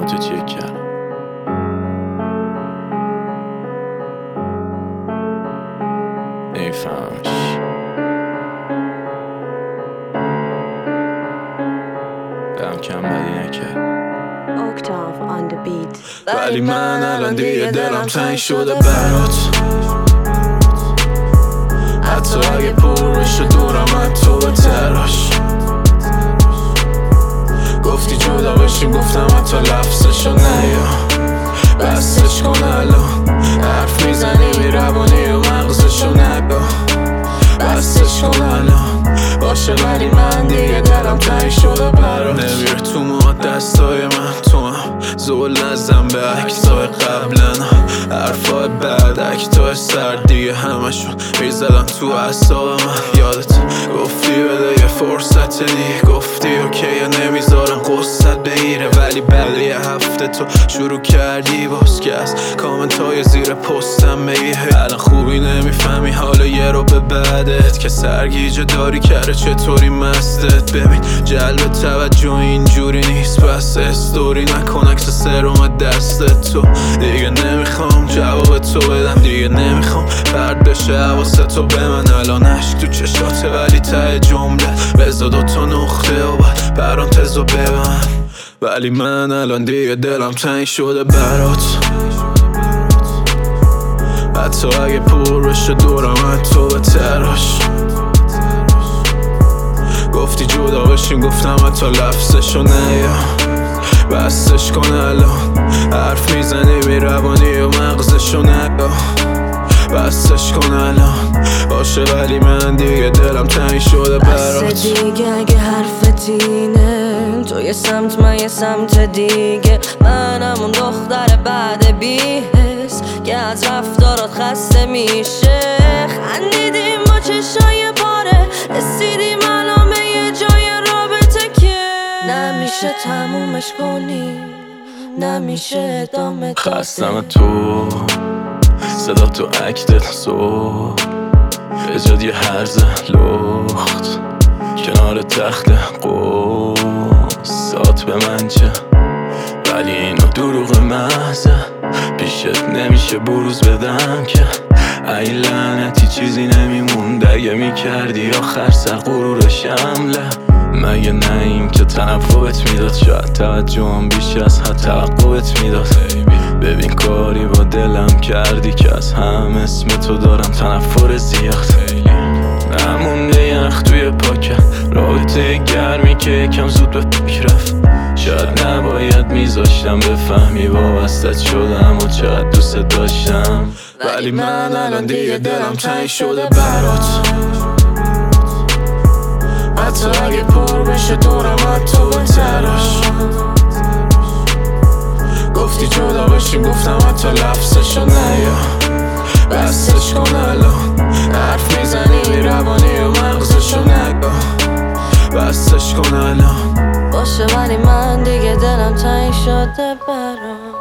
تو چک کردم. نمیفهمش دلم کم بدی نکرد Octave on the beat. ولی من الان دیگه دلم تنگ شده برات. حتی اگه پر بشه دورم از تو بتراش. گفتی جدا بشیم گفتم حتی لفظشو نیا. بستش کن الان حرف میزنی میروانی و مغزشو نگاه. بستش کن الان باشه ولی من دیگه دلم تنگ شده برات. نمیره تو ما دستای من تو هم زول نزن به عکسای قبلنا. حرفای بعد اکتای سر دیگه همشون میزدن تو اعصاب من. یادت گفتی بده یه فرصت دیگه. گفتی اوکیه نمیذارم قصت بگیره. ولی بعد یه هفته تو شروع کردی باز که از کامنت های زیر پستم بگی الان خوبی نمیفهمی حالا یه رو به بعدت که سرگیجه داری کرده چطوری مستت. ببین جلب توجه اینجوری نیست پس استوری نکن عکس سرم دستت. تو دیگه نمیخوام جواب تو بدم دیگه نمیخوام پرد بشه حواست تو به من. الان عشق تو چشاته ولی ته جمله بذار دوتا نقطه و بعد پرانتزو ببند. ولی من الان دیگه دلم تنگ شده برات. حتی اگه پر بشه دورم از تو بتراش. گفتی جدا بشیم گفتم حتی لفظشو نیا. بستش کن الان حرف میزنی میروانی و مغزشو نگاه. بستش کن الان باشه ولی من دیگه دلم تنگ شده برات. بس دیگه اگه حرفت اینه تو یه سمت من یه سمت دیگه. من همون دختر بعد بی‌حس که از رفتارات خسته میشه. خندیدیم با چشای پاره رسیدیم الان به یه جای رابطه که نمیشه تمومش کنی نمیشه ادامه داده. خستم تو صدا تو اکتت صبح بجاد یه هرزه لخت کنار تخت قصات به من چه. ولی اینو دروغ محضه پیشت نمیشه بروز بدم که ای لعنتی چیزی نمیموند اگه میکردی آخر سر غرور شمله. مگه نه این که تنفرت میداد شاید توجهم بیش از حد توقعت میداد. ببین کاری با دلم کردی که از هم اسم تو دارم تنفر زیاد. نمونده یخ توی پاکم رابطه گرمی که یکم زود به فکر رفت. شاید نباید میذاشتم بفهمی وابستت شدم و چقدر دوست داشتم. ولی من الان دیگه دلم تنگ شده برات. حتی اگه پر بشه دورم از تو بتراش. گفتی جدا بشیم گفتم حتی لفظشو نیا. بستش کن الان حرف میزنی میروانی و مغزشو نگاه. بستش کن الان باشه ولی من دیگه دلم تنگ شده برات.